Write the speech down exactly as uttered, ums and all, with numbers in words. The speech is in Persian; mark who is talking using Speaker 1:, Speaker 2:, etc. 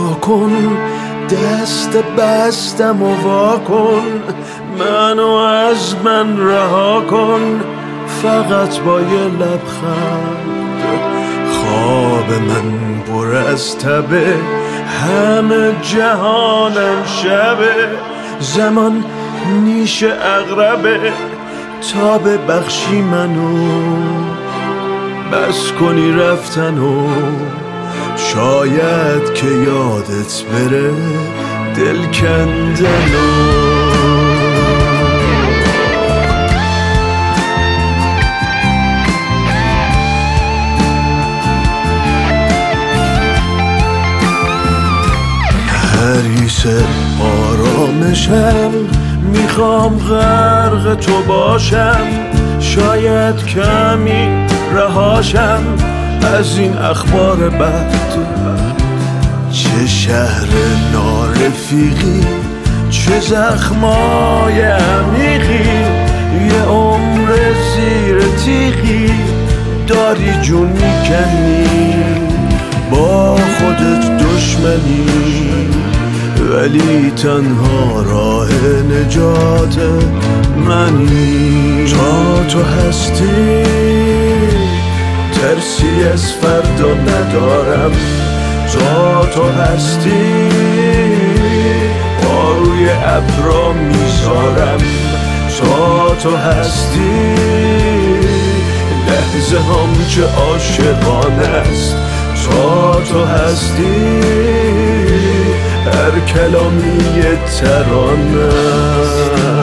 Speaker 1: نگاه کن، دست بستم و وا کن، منو از من رها کن، فقط با یه لبخند. خواب من پر از تبه، همه جهانم شبه، زمان نیش اغربه، تا ببخشی منو، بس کنی رفتنو، شاید که یادت بره دل کندنو. حریص آرامشم، میخوام غرق تو باشم، شاید کمی رهاشم از این اخبار بد. چه شهر نارفیقی، چه زخمای عمیقی، یه عمر زیر تیغی داری جون میکنی، با خودت دشمنی، ولی تنها راه نجات منی. تا تو هستی ترسی از فردا ندارم، تا تو هستی پاروی ابرا میذارم، تا تو هستی لحظه هم چه عاشقانه است، تا تو هستی هر کلامی ترانه است.